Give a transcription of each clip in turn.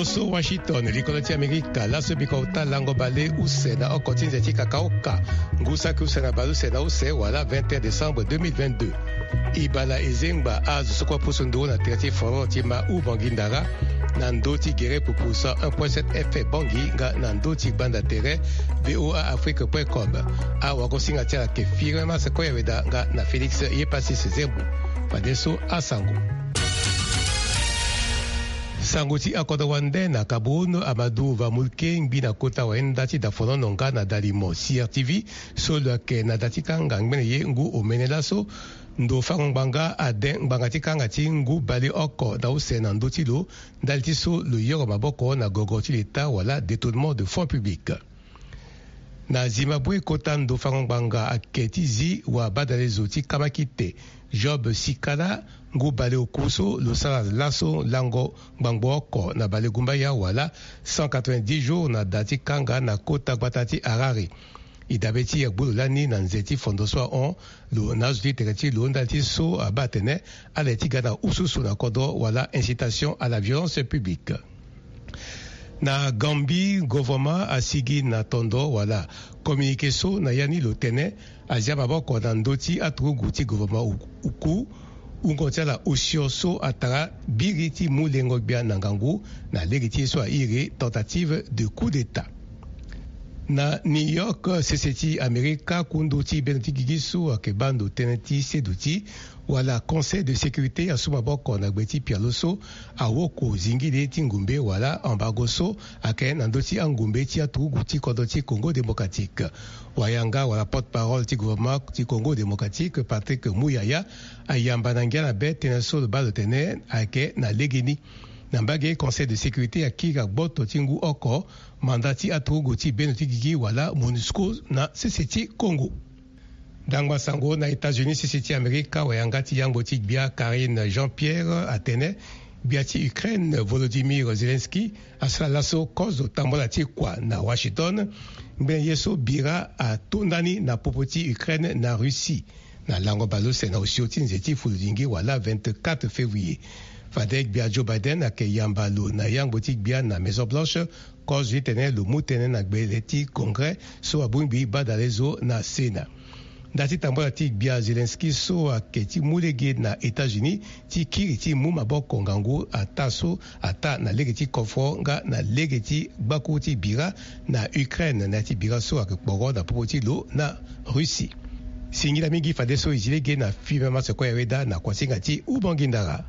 Loso Washington likoloti Amerika la sobikota lango bale usena o kotinze tika kaoka ngusa kusena balu sena use wala 21 décembre 2022 ibala ezengba azu sokwa pusundo na terti foro tima u bangindara na ndoti gere pupusa 1.7 F bangi nga na ndoti banda tere voaafrique.com a wakosinga tia ke firma sekoya weda nga na Felix Yepasi Sezembu padeso asango Sangoti akodo wande na Cameroun Amadou Vamulke mbina kota waendati da fono nga na dalimo CRTV solo ke na datika ngangmene ye ngu omenelaso ndo fangbanga aden mbangati kangati ngu bali oko da usena ndotilo daltiso lo yoro maboko na gogoti leta wala détournement de fonds publics. Na Zimbabwe kota ndo fangbanga aketizi wa badalezo ti kamakite Job Sikala ngu bale okuso lo sala laso lango bangboko na bale gumbaya wala 190 jours na dati kanga na kota batati Harare idabeti ya bululani na nzeti fondoswa on lo nazwi tereti lo ndati so abatene aleti gana ususu na kodo wala incitation à la violence publique. Na Gambie gouvernement asigi na tondo wala communiqué so na yani lo tene azia maboko na ndoti atruguti gouvernement uku ungotiala usioso atara biriti mulengo bia nangangu na legiti so iri tentative de coup d'état. Na New York CCT America kunduti benetigigisu akebando teneti seduti wala conseil de sécurité asumaboko na gbeti pialoso awoko zingile tingumbe wala ambagoso aken andoti angumbe ti atruguti kodoti Congo démocratique wayanga wala porte-parole ti gouvernement ti Congo démocratique Patrick Muyaya ayamba nangana bete na so balo tene ake na legini nambage conseil de sécurité akika boto tingu oko mandati atruguti benetigi wala MONUSCO na CCT Congo. Dangwa sango na États-Unis CCT Amerika wayangati yango ti bia Karine Jean-Pierre Atene biati Ukraine Volodymyr Zelensky asala laso kozo tambola ti kwa na Washington mbe yeso bira a tondani na popoti Ukraine na Russie na lango balo sena osioti nzeti fuludingi wala 24 février Fadek bia Joe Biden ake yambalo na yango ti bia na Maison Blanche kozo tene lo mutene na gbeleti congrès so abumbi badalezo na Sénat. Dati tambola ti bia Zelensky so aketi mulege na États-Unis ti kiri ti mu maboko ngangu ataso ata na legeti kofo nga na legeti baku ti bira na Ukraine na ti bira so akporo na popoti lo na Russie. Singila mingi fadeso izilege na filme masoko ya weda na kwasinga ti ubangindara.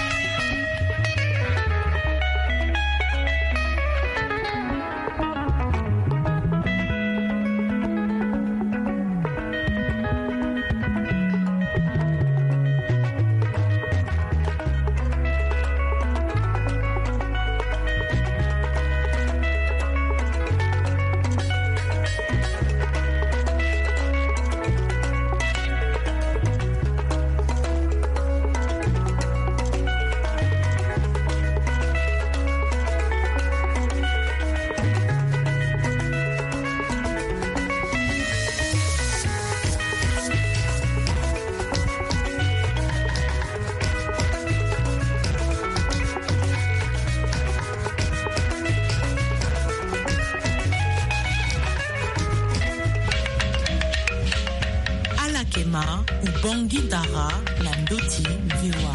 Ubangindara na ndoti VOA.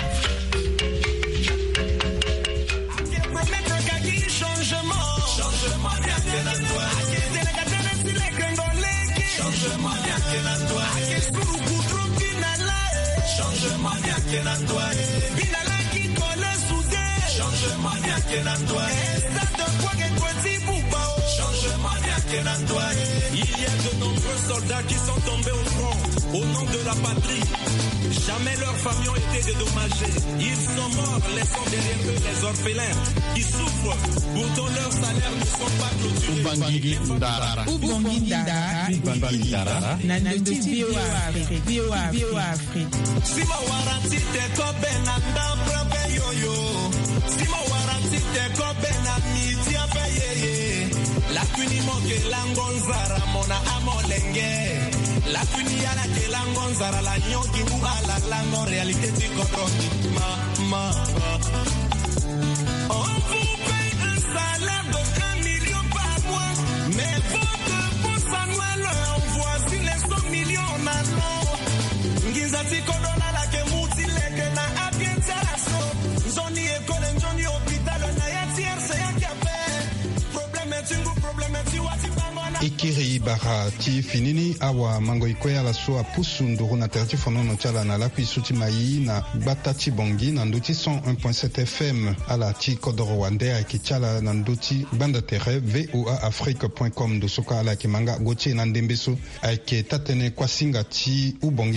Il y a de nombreux soldats qui sont tombés au front au nom de la patrie. Jamais leurs familles ont été dédommagées. Ils sont morts, laissant derrière eux les orphelins qui souffrent. Pourtant leurs salaires ne sont pas clôturés. Ubangindara Nandoti VOA Afrique. Sima waranti te kobe nanda prabe yoyo. Sima waranti te kobe na miti afeyeye. La kuni moke langonzara mona amolenge. La kuni ala ke langonzara la nyoki u ala langon réalité tu comprends ma. On vous paye un Izati kodona la ke muti leke na apienza la so. Zoni ekole njoni hospital na yati erse yaki ape. Probleme tingu wati bangona. Ikiri bara ti finini awa mango ikoya la so a pusu nduru na terti fonono chala na laku isuti mai na bata ti bongi na nduti 101.7 FM ala ti kodoro wande a ki chala na nduti banda tere voaafrique.com do soka ala ki manga goche na ndembeso a ki tatene kwa singa ti ubongi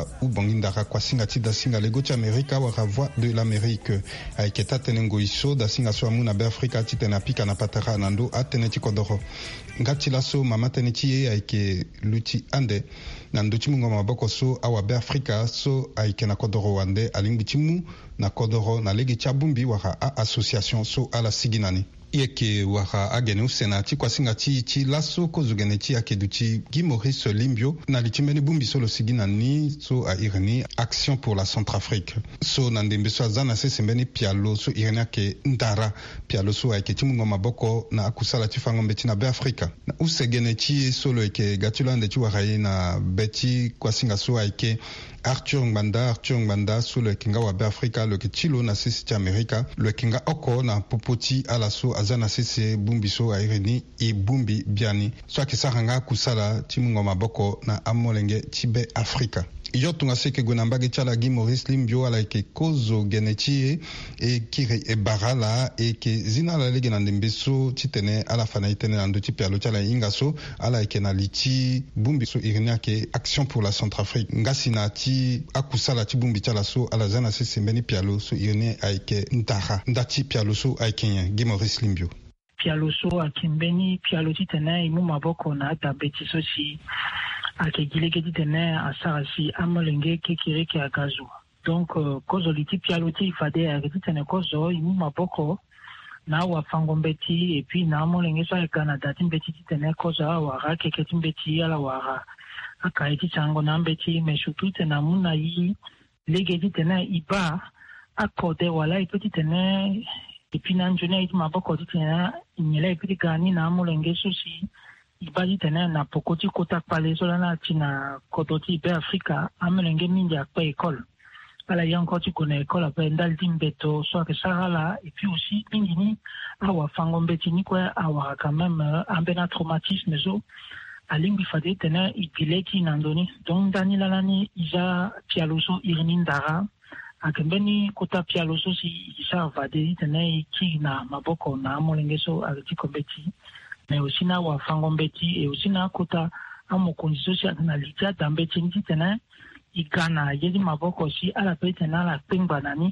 ndara kwa singa ti da singa le goche Amerika wara voix de l'Amérique a ki tatene ngoiso da singa so amuna be Afrika ti tena pika na patara na ndo atene ti kodoro ngati la so mama tene ti ye aike luti ande na nduti mungo maboko so awa be Afrika so aike na kodoro wande alingbi timu na kodoro na legi chabumbi waka a association so ala siginani yeke waka agene usena ti kwa singa ti laso kozugene ti ake duti Guy Maurice Limbio na litimeni bumbi so lo siginani so a ireni Action pour la Centrafrique so na ndembe so azana sesembeni pialo so ireni ake ndara pialo so aike ti mungo maboko na akusala ti fangombe ti na be Afrika na usegene ti solo eke gatilo ande ti waka ye na beti kwa singa so aike Arthur Ngbanda so lo ekinga wa be Afrika lo ke tilo na sisi ti Amerika lo ekinga oko na popoti ala so azana sisi bumbi so aireni e bumbi biani so akisaranga kusala ti mungo maboko na amolenge ti be Afrika yo tunga seke gona mbage chala Guy Maurice Limbio ala ke kozo geneti e kire e barala e ke zina la lege na ndembeso ti tene ala fana itene na ndo ti pialo chala inga so ala ke na liti bumbi so irenia ke Action pour la Centrafrique ngasi na ti akusala ti bumbi chala so ala zana se sembeni pialo so irenia aike ndati pialo so aike Guy Maurice Limbio pialo so akimbeni pialo ti tene imu maboko na tabeti so si ake gileke ti tene asara si amolenge kekire ke agazu donc kozo liti pialo ti ifade ake ti tene kozo imu maboko na wa fangombe ti et puis na amolenge so aka na dati mbeti ti tene kozo awara keke ti mbeti ala wara aka ti chango na mbeti mais surtout tene amuna yi lege ti tene iba akode wala ipe ti tene et puis na njone iti maboko ti tene inyele ipe ti gani na amolenge so si ibadi tene na pokoti kota pale so lana ti na kodoti be Afrika amelenge mingi akpa école ala yanko ti kona école ape ndali ti mbeto so ake sarala et puis aussi mingi ni awa fangombe ti ni kwa awa quand même ambena traumatisme so alingi fade tene ipile ti na ndoni donc dani lalani iza pialo so irini ndara akembeni kota pialo so si isa vade tene ki na maboko na amolenge so aliti kombeti mais aussi na wa fangombeti et aussi na kota amokonzi social na litia dambeti nti tena igana yedi maboko si ala pete na la pengba nani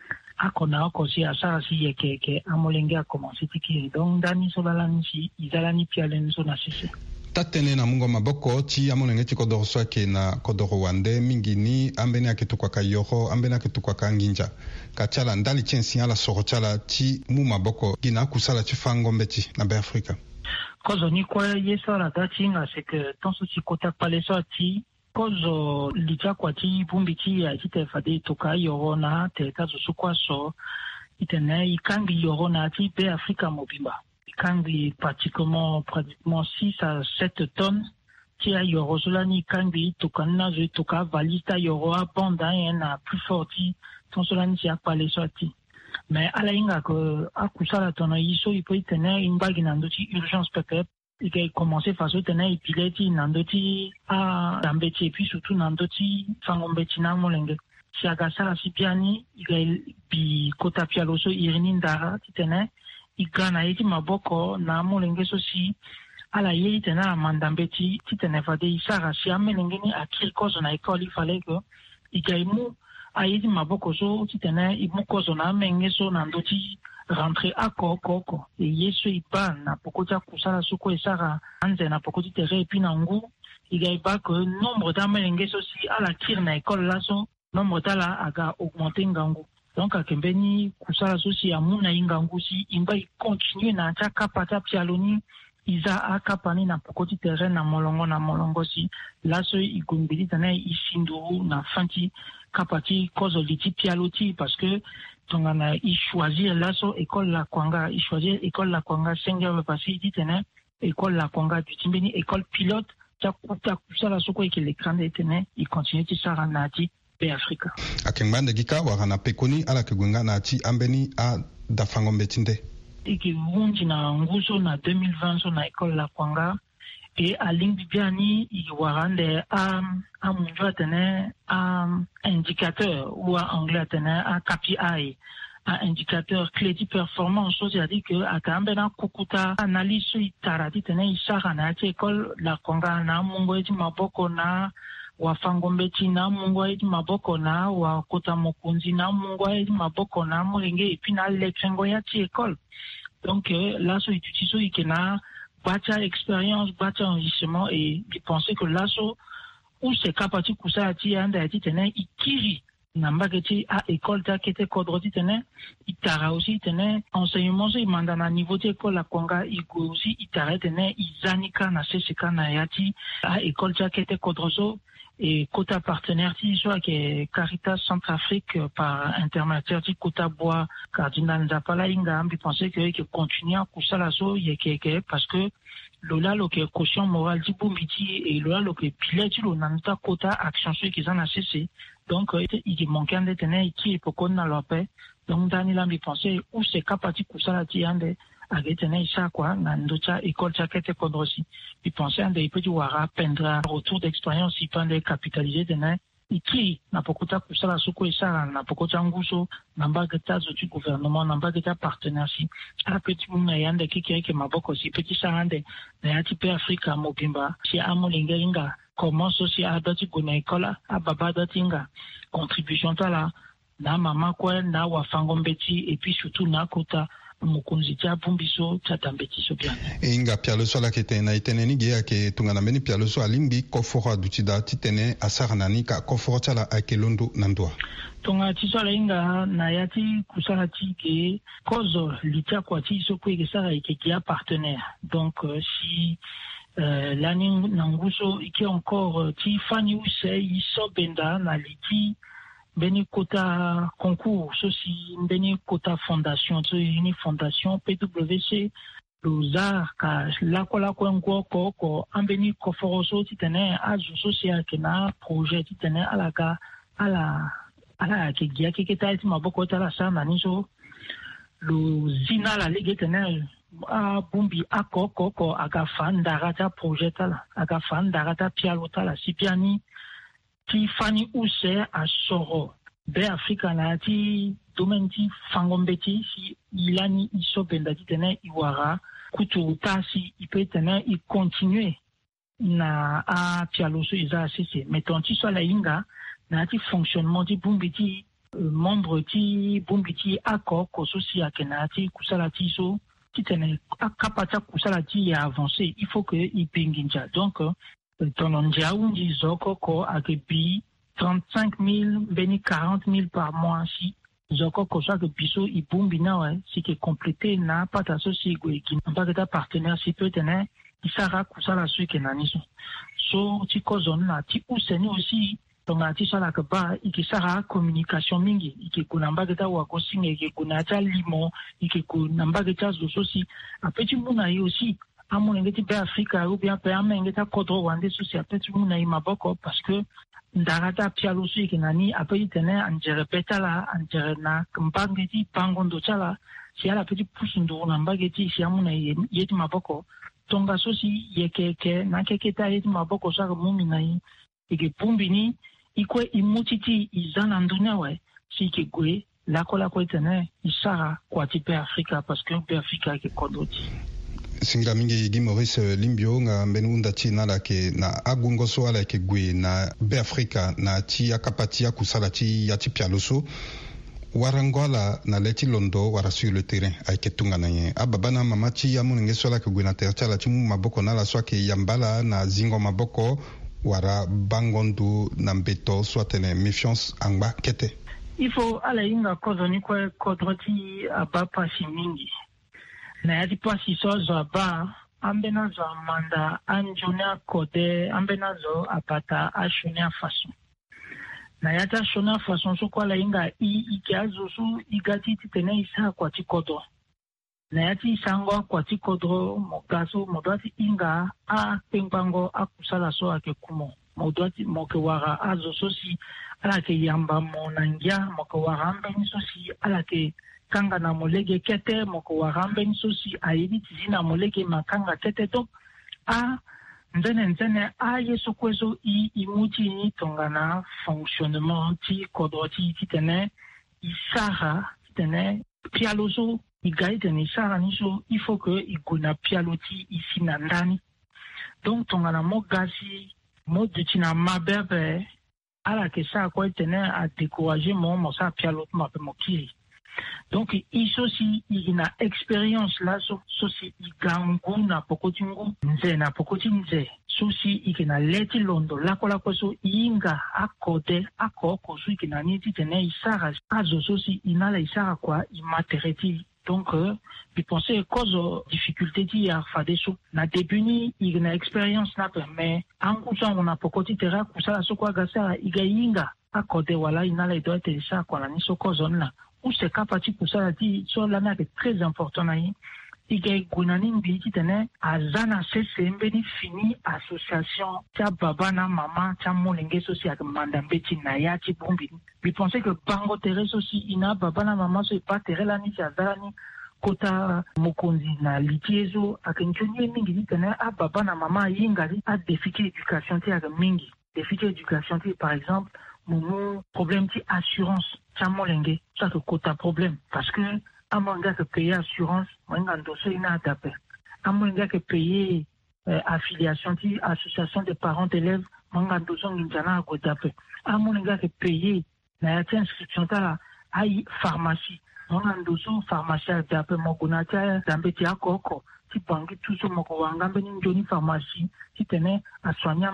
akona akosi asara si yekeke amolenge a commencé tiki donc dani solala nsi izalani pialen so na sisi tatene na mungo maboko ti amolenge ti kodoro so ake na kodoro wande mingi ni ambeni ake tukwaka yoro ambeni ake tukwaka nginja ka chala ndali ti ensi ala soro chala ti mu maboko gi na akusala ti fangombe ti na be Afrika kozo ni kwa yeso la dati nga c'est que tanso ti kota pale so ti kozo litia kwa ti bumbi ti ya ti te fade toka yoro na te kazo so kwa so itene ikangi yoro na ti be Afrika mobimba ikangi pratiquement 6 à 7 tonnes ti a yoro so lani ikangi toka na zo toka valista yoro a banda na plus fort ti tanso lani ti a pale so ti mais ala inga ko akusala tona iso ipo itene imbagi nando ti urgence pepe ike commencer faso tene ipileti nando ti a dambeti et puis surtout nando ti fangombe ti na molenge si agasala si piani ike bi kota pialo so irini ndara ti tene igana ye ti maboko na molenge so si ala ye tene na mandambe ti tene fade isara si amelenge ni akiri kozo na école il fallait que ike imu aidi maboko so ti tene imuko zo na menge so na ndo ti rentré akoko e yeso ipa na pokoti akusala suko esara anze na pokoti tere epi na ngu iga iba que nombre d'amelenge so si ala kir na école la so nombre tala aga augmenter ngangu donc akembeni kusala so si amuna ingangu si imba i continue na cha kapata pialoni iza akapani na pokoti tere na molongo si la so igumbili tane isinduru na fanti kapati kozo liti pialoti parce que tongana i choisir laso école la kwanga i choisir école la kwanga sengel parce que tene école la kwanga du timbeni école pilote chakuta kusala soko eke l'écran détene il continue ti sara nati pe Afrika akengmande gika warana pekoni ala kegwenga nati ambeni a dafango mbetinde iki wunji na nguso na 2020 so na école la Kwanga et à Lingbiani il warande a munjo tene a indicateur ou en anglais tene a KPI un indicateur clé de performance, c'est-à-dire que à Kambena Kukuta analyse itarati tene isara na école la Konga na mungo eti maboko na wa Fangombeti na mungo eti maboko na wa Kota Mokunzi na mungo eti maboko na Moringe et puis na lechengo ya ti école. Donc là so itutiso ikena bacha expérience bacha enrichissement et je pensais que là so où c'est capati kusa ti anda eti tene ikiri nambageti a école ta kete kodroti tene itara aussi tene enseignement so imandana niveau de école la Konga igo aussi itara tene izanika na seseka na yati a école ta kete kodroso et quota partenaire ti soit que Caritas Centrafrique par intermédiaire ti quota bois cardinal Nzapala inga ambi penser que continuer à kusala so yeke parce que lola lo ke caution morale ti bombiti et lola lo ke pilet ti lo nanta quota action so ki zana cessé. Donc, il manquait de tenir qui pour qu'on a la paix. Donc, Daniel a pensé où c'est capable de ça la tiande à tenir ça quoi. Nandocha école chaquette kodrosi. Il pensait à des petits wara pendra retour d'expérience il pendait capitaliser tenir. Qui n'a pas coûté pour ça la souko et ça n'a pas coûté un gousso n'a pas gâté du gouvernement n'a pas gâté partenaire si. À petit monde yande qui m'a beaucoup aussi petit ça ande n'a ti pe Afrika mobimba si amolinga comment social adati gona école à baba datinga contribution tala na mama kwa na wa Fangombeti et puis surtout na kota mukunzi tia bumbiso tatambeti so bien inga pialo so la ketena iteneni ge ke tungana meni pialo so alimbi kofora dutida titene asarnani ka kofora tala akelondo nandwa tonga tisola inga na yati kusala ti ke kozo litia kwa ti so ko ke sara ke kia partenaire donc si l'année nanguso iki encore ti fani use iso benda na liti beni kota concours ceci beni kota fondation so une fondation PWC lozar ka la ko ngoko ko ambeni ko foroso titene azu social kena projet titene ala ke gia ke ta ti maboko ta la sana niso lo zina la ligue tene a bumbi akoko agafanda rata projet la agafanda rata pialota la sipiani ti fani use a soro be Afrika na ti domaine ti Fangombeti si ilani iso benda ti tene iwara kutu tasi ipe tene i continue na a pialoso iza sese meton ti so la inga na ti fonctionnement ti bumbi ti membre ti bumbi ti akoko so si akena ti kusala ti so titene akapata kusala ti ya avancé il faut que il pinginja donc tononja unji zoko ko akebi 35 000 beni 40 000 par mois si zoko ko so que biso i bumbi na ouais si que compléter na pata so si go ki na pas partenaire si peut tenir isara kusala so ke naniso so ti ko zone na ti useni aussi donc ati sala ka ba ikisara communication mingi ikikunamba geta wa kosinga ikikunata limo ikikunamba geta zososi apeti muna yi aussi amone ngeti be Afrika ou bien pe amengeta kodro wande sosi apeti muna yi maboko parce que ndarata pialo su ikinani apeti tene anjere petala anjere na mbangeti pangondo chala si ala peti pusundo namba geti si amuna yeti maboko tonga sosi yekeke na keketa yeti maboko saka mumina yi ikipumbini ikwe imutiti izana ndunia we si ke gwe la ko tene isara kwa ti pe Afrika parce que pe Afrika ke kodoti singa mingi gi Maurice Limbio nga mbenunda ti na la ke na agungo so ala ke gwe na be Afrika na ti akapati ya kusala ti ya ti pialoso warangola na leti londo wara sur le terrain ay ke tunga na ye ababana mama ti ya munenge so la ke gwe na tercha la ti mu maboko na la so ke yambala na zingo maboko wara bangondu nambeto swatene méfiance angba kete il faut ala inga kozoni kwa kodroti abapa simingi na yati pasi so zo aba ambena zo amanda anjuna kode ambena zo apata ashunia façon na yata shona façon so kwa la inga ikiazo su igati titene isa kwa tikodo Nayati sango kwa tikodro mogaso modwati inga a pengbango a kusala so ake kumo modwati moke wara azo sosi ala ke yamba monangia moke wara mbeni sosi ala ke kanga na molege kete moke wara mbeni sosi aidi zina molege makanga kete donc a nzene a yeso kwezo imuti ni tongana fonctionnement ti kodoti titene isara titene pialoso igaite ni sara niso il faut que iguna pialoti ici na ndani donc tongana mogasi modutina mabebe ala ke sa ko tene a décourager mo sa pialot mabe mokiri donc iso si ina expérience là so si igangu na pokotingu nze na pokotinze so si ikena leti londo lakola koso inga akode akoko so ikena niti tene isara azo so si inala isara kwa imatereti donc je pensais cause difficulté di a fadeso na début ni igna expérience na mais angusa on a pokoti tera kusala so kwa gasa igainga akode wala inala idoit isa kwa na niso cause na ou c'est capable kusala di so la na très important na yi igay gunani mbiti tene azana sesembe ni fini association tia baba na mama tia molenge sosi ak mandambeti na ya ti bombi bi penser que bango tere sosi ina baba na mama so pas tere la ni azala ni kota mokonzi na litiezo ak njonye mingi tene a baba na mama yingali a déficit éducation tia ak mingi déficit éducation tia par exemple mon problème ti assurance tia molenge ça que kota problème parce que amonga que payer assurance mwenga ndoso ina adapé amonga que payer affiliation ti association des parents d'élèves mwenga ndoso nginjana ko adapé amonga que payer na inscription ta ai pharmacie mwenga ndoso pharmacie adapé mokona ta dambeti akoko ti bangi tuso moko wanga mbeni njoni pharmacie ti tene aswanya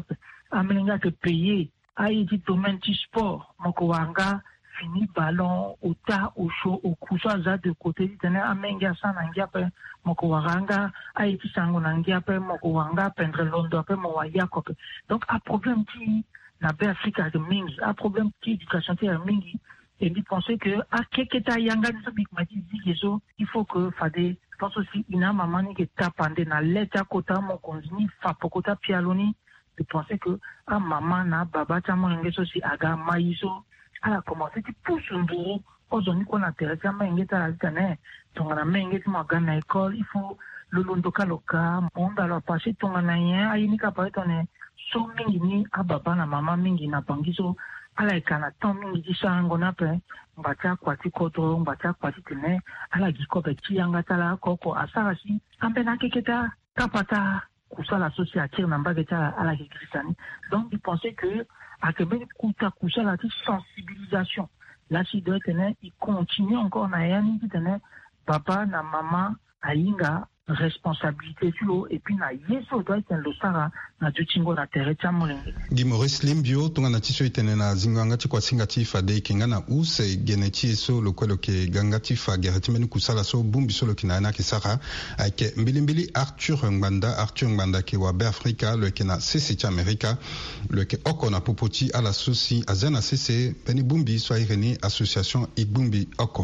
amenga que payer ai ti domaine ti sport moko wanga fini ballon ota osho okusa za de côté tene amenga sana ngiape moko waranga aiti sango ngiape moko wanga pendre londo pe mo wayako donc a problème qui na be Afrika de mingi a problème qui éducation ti mingi et dit penser que a keketa yanga so big mati digezo il faut que fade pense aussi ina mamani ke tapande na leta kota mo konzini fa pokota pialoni de penser que a mama na baba ta mo ngeso si aga maiso ala commencé ti pusunduru ozoni ko na teresa mengeta la tane tongana mengeti magana école il faut le londoka loka monde alors passer tongana yen ayini ka pa tone so mingi ni ababa na mama mingi na bangiso ala ikana ton mingi di sango na pe mbacha kwati koto mbacha kwati tene ala gikobe ti yanga tala koko asarasi ambe na keketa kapata kusala associative na mbageta ala kikrisani donc il pensait que à Québec, coucha la sensibilisation. Là, si doit tenir, il continue encore na yani tenir papa na maman ainga responsabilité sur l'eau et puis na yeso doit tenir le sara na dutingo na terre chamolenge. Maurice Limbio tunga na tiso itene na zinganga ti kwa singati fa de kinga na use geneti so lo kwelo ke gangati fa gerati menu kusala so bumbi so lo kinana ki sara ake mbilimbili Arthur Ngbanda ke wa be Afrika le ke na CC ti Amerika le ke oko na popoti ala sosi azena CC beni bumbi so ireni association ibumbi oko.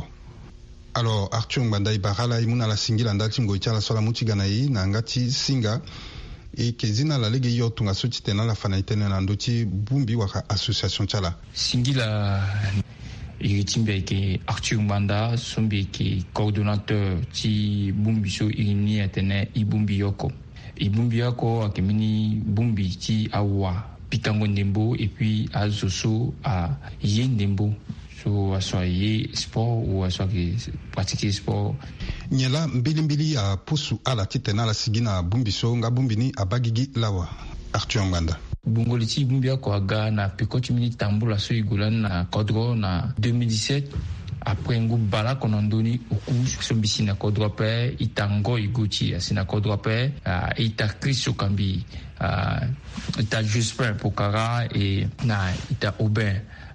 Alors Arthur Ngbanda ibarala imuna la singila ndati ngoicha la sola mutigana yi na ngati singa e kezina la lege yo tunga soti tena la fana itene na ndoti bumbi waka association chala singila iritimbe ke Arthur Ngbanda sombi ke coordonnateur ti bumbi so irini etene ibumbi yoko akemini bumbi ti awa pitango ndembo et puis azoso a yendembo so soit sport ou soit pratiquer sport nyela mbilimbili a pusu ala titena la sigina bumbiso nga bumbini abagigi lawa Arthur Ngbanda bungoliti bumbia ko aga na pekoti mini tambula so igolan na kodro na 2017 après ngu bala konondoni oku sombisi na kodro pe itango igoti asina kodro pe ita Kristo kambi ita Jusper Pokara et na ita Aubin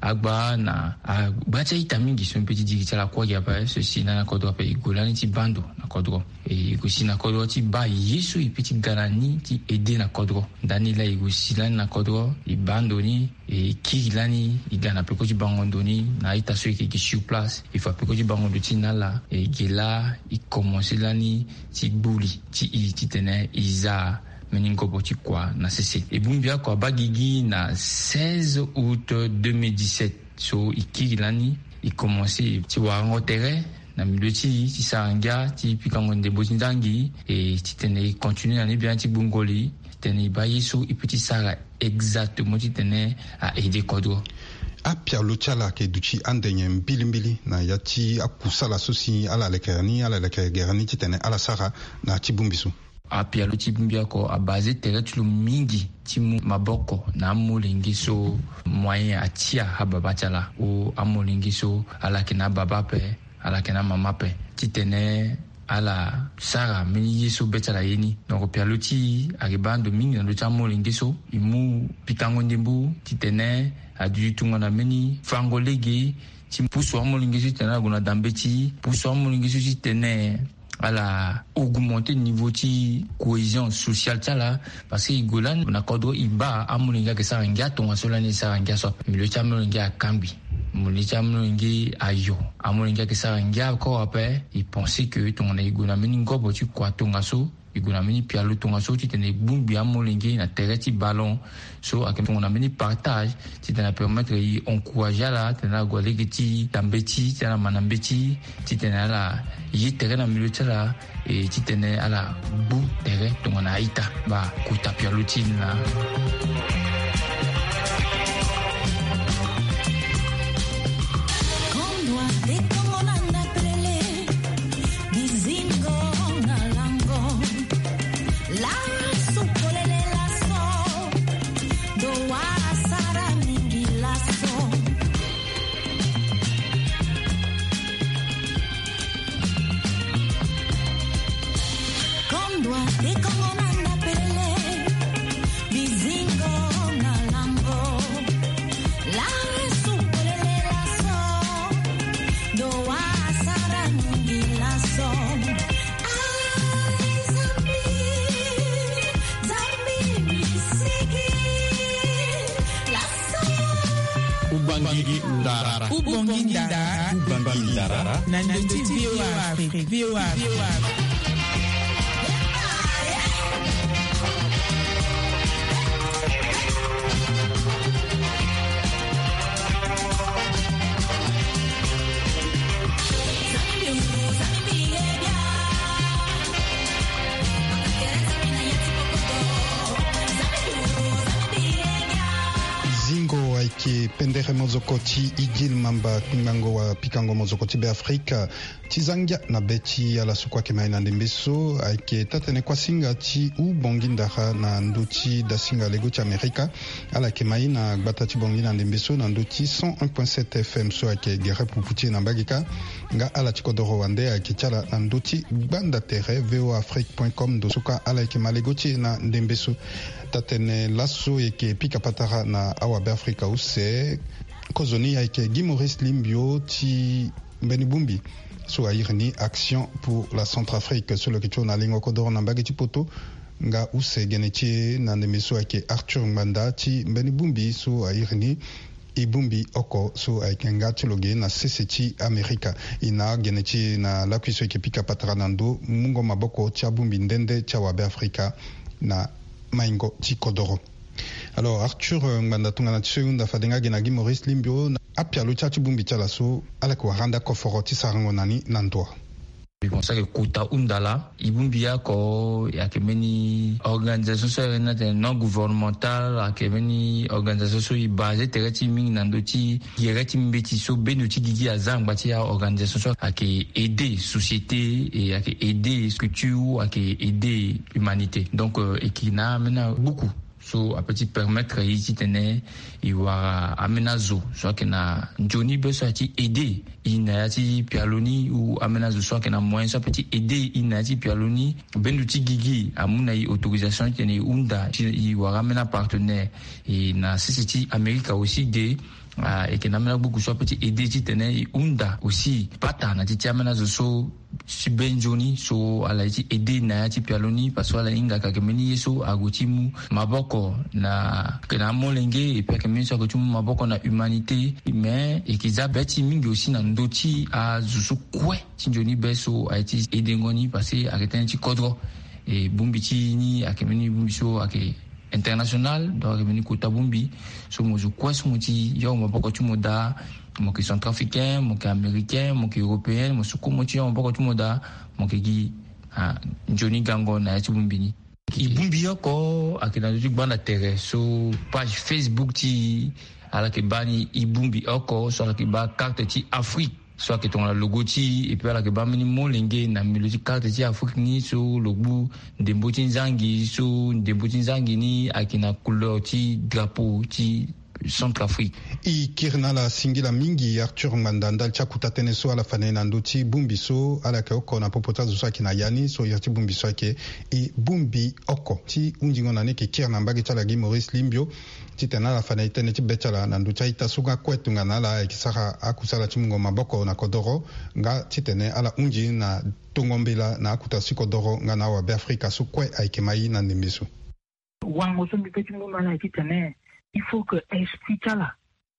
agba na bacha itamingi so petit digi la kwa ya ba ceci na kodro pe igolani ti bando na kodro e igusi na kodro ti ba yesu i petit garani ti aider na kodro dani la igusi la na kodro i bando ni e kilani igana pe ko ti bangondo ni na ita so ki sur place il faut pe ko ti bangondo ti na la e gela i commencer la ni ti buli ti tene iza meningo boti kwa na cc e bumbia kwa bagigi na 16 août 2017 so ikilani i commencé ti warango terrain na milieu ti saranga ti pikangonde botindangi e ti tene continue na ni bien ti bungoli tene ba yeso i petit sara exactement ti tene a aider kodro apia luchala ke duchi andenye mbilimbili na yati akusala sosi ala lekerani ti tene ala sara na ti bumbisu apia lo tibumbia ko a base terrestre mingi timu maboko na amolingi so moyen atia hababa chala o amolingi so ala kina baba pe ala kina mama pe titene ala sara mini yeso betala yeni donc pia lo ti aribando mingi na lo ti amolingi so imu pikango ndembu titene adu tungana mini fangolege ti puso amolingi so titene aguna dambeti puso amolingi so titene ala augmenter niveau ti cohésion sociale tala parce que igolan na kodro iba amulinga ke saranga tonga solani saranga so milo chamulinga kambi muli chamulinga ayo amulinga ke saranga ko ape il pensait que tonga igona meningo botu kwa tonga so igona meni pialo tonga so ti tene bumbi amulinga na terre ti ballon so akem tonga meni partage ti tene permettre i encourager la tene golegi ti tambeti tene manambeti ti tene ala yi terre na milieu tala e ti tene ala bu terre tonga na ita ba kuta pialo ti na Ubangindara Nandoti VOA ke pendere mozokoti igil mamba ngango wa pikango mozokoti be Afrika tizangia na beti ala sukwa ke maina ndembeso ake tatene kwa singa ti u bongindaha na nduti da singa lego ti Amerika ala ke maina gbata ti bongina ndembeso na nduti 101.7 FM so ake gere puputi na bagika nga ala ti kodoro wande ake tiala na nduti gbanda tere voafrique.com do suka ala ke malego ti na ndembeso tatene laso eke pika patara na awabe Afrika use kozoni eke Guy Maurice Limbio ti mbeni bumbi so ayirni action pour la Centrafrique sur le kicho na lingo kodoro na mbagi ti poto nga use geneti na ndemeso eke Arthur Mbanda ti mbeni bumbi so ayirni ibumbi oko so aikenga tiloge na CCT Amerika ina geneti na lakwiso eke pika patara nando mungo maboko tia bumbi ndende tia wabe Afrika na maingo ti kodoro. Alors Arthur Mbanda tungana tseunda fadenga genagi Maurice Limbio apia lo tchati bumbi tala so ala ko randa ko foroti sarango nani nandwa. Bonsa ke kuta undala ibumbia ko ya kemeni organisation so non gouvernementale a kemeni organisation so i basé tereti ming nandoti yereti mbeti so benuti gigi azang bati ya organisation so a ke aider société et a ke aider culture a ke aider humanité donc et qui n'a maintenant beaucoup so a petit permettre ici tene iwa amenazo so que na Johnny beso ati aider ina ati pialoni ou amenazo so que na moyen so petit aider ina ati pialoni benduti gigi amuna i autorisation tene unda iwa ramena partenaire et na CCT America aussi de et que namena beaucoup soit petit aider titene unda aussi pata na tiamena zo si benjoni so ala ti aider na ti pialoni parce que ala inga ka kemeni so agutimu maboko na kana molenge et puis kemeni so agutimu maboko na humanité mais et kiza beti mingi aussi na ndoti a zo kwe tinjoni beso a ti aider ngoni parce que aketen ti kodro et bumbiti ni akemeni bumbiso ake international donc venu kota bumbi so mo quoi so moti yo mo boko tu moda mo qui centrafricain mo qui américain mo qui européen mo suko mo ti yo mo boko tu moda mo qui Johnny Gango na ti bumbi ni ki bumbi yo ko akina du banda terre so page Facebook ti ala ke bani i bumbi oko so ala ke ba carte ti Afrique soit que ton logo ti et puis ala ke ba mini mo lenge na miloti carte ti Afrique ni so logo de botinzangi so de botinzangi ni akina couleur ti drapeau ti Centrafrique i kirna la singila mingi Arthur Mandanda chakuta tene so ala fanena ndoti bumbi so ala ke oko na popota zo akina yani so yati bumbi so ke i bumbi oko ti unjingo na ne ke kirna mbagi chala gi Maurice Limbio titana la fana itene ti betala na nducha ita suga kwetu ngana la ekisaka akusala chimungo maboko na kodoro nga titene ala unji na tongombela na akuta sikodoro ngana wa Afrika su kwe aikemai na ndimisu wango so mbipeti mungu na titene il faut que esprit tala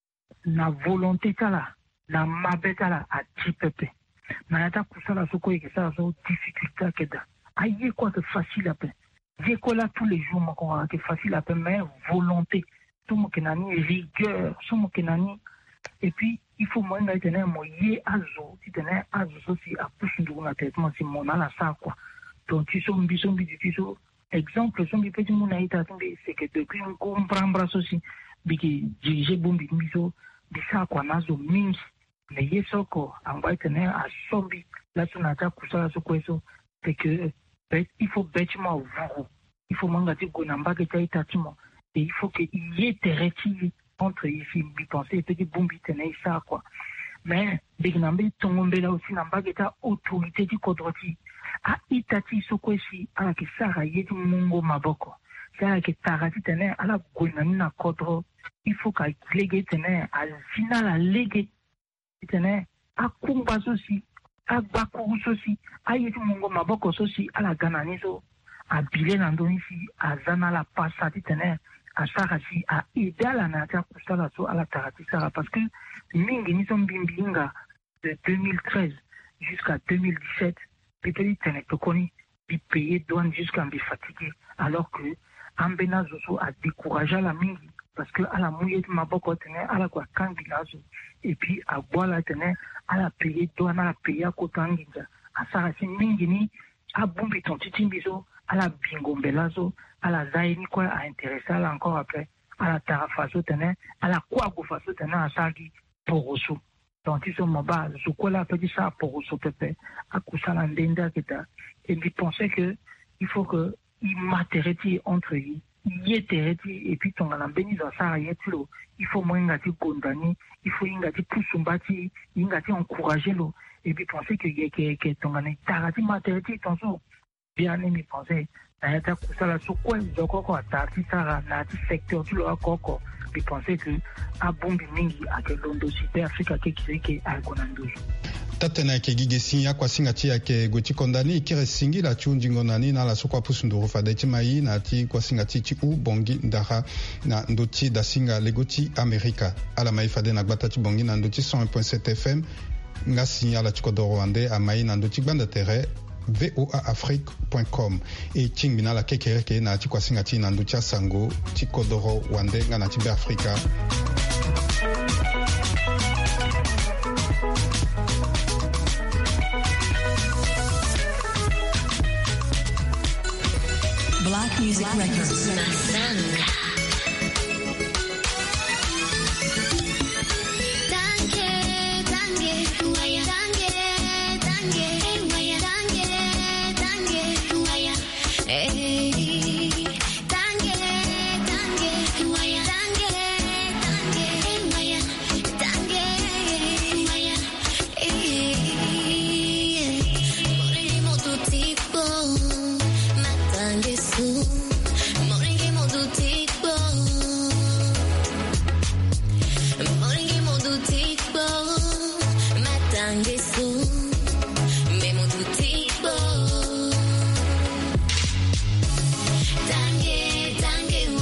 na volonté tala na mabeta la a tipepe na yata kusala so ko ekisala so difficulté keda aye quoi que facile à peine j'ai quoi tous les jours mon corps que facile à peine mais volonté tout mon kenani rigueur tout mon kenani et puis il faut moi tenir mon yé azo si tenir azo si a pousse na traitement si mon ala ça quoi donc tu sommes du so exemple sombi petit mon aïta c'est que depuis on comprendre ceci biki diriger bombi miso bisa kwa nazo mingi le yesoko ambaye tenir a sombi la tunata kusala so kweso c'est que il faut bêtement voir il faut mangati gonamba que taïta timo et il faut que y ait des rétiles entre ici bi penser petit bombi tenir ça quoi mais bignambe tongombela aussi namba que ta autorité du kodroti a itati sokwesi ala ke sara yeti mungo maboko sara ke tarati tene ala gonani na kodro il faut ka lege tene a zina la lege tene a kumba sosi a baku sosi a yeti mungo maboko sosi ala ganani so a bile na ndoni si a zana la pasati tene a sara si a idala na ta kusala so ala tarati sara parce que mingi ni son bimbinga de 2013 jusqu'à 2017 peut-être que connaît bi payer douane jusqu'à me fatiguer alors que ambena zoso a découragé la mingi parce que à la mouillée de ma boko tenait à la quoi kangilazo et puis à boire la tenait à la payer douane à la payer à kotanginja à sarasi mingi ni à bombi ton titimbizo à la bingombelazo à la zaini quoi à intéresser à la encore après à la tarafaso tenait à la quoi gofaso tenait à sagi poroso donc ils sont mobile je crois là petit ça pour au pepe à kusala ndenda kita et puis penser que il faut que il matériti entre eux y était et puis ton la béni dans ça yetlo il faut moins ngati gondani il faut ngati pusumbati ngati encourager lo et puis penser que ton ngani tarati matériti ton so bien aimé penser na yata kusala so quoi zoko ko atati sara na ti secteur tu lo koko puis penser que a bombi mingi a que londo super Afrika ke alkonando tatena ke gigesi ya kwa singati ya ke goti kondani kire singila chunjingo nani na la sokwa pusundu fa de timai na ti kwa singati ti u bongi ndara na ndoti da singa legoti Amerika ala mai fa de na gbata ti bongi na ndoti 101.7 FM nga signala ti kodoro ande amai na ndoti gbanda terre voaafrique.com et tingina la kekereke na ti kwa singati na ndoti sango ti kodoro wande nga na ti be Afrika. Black Music Records.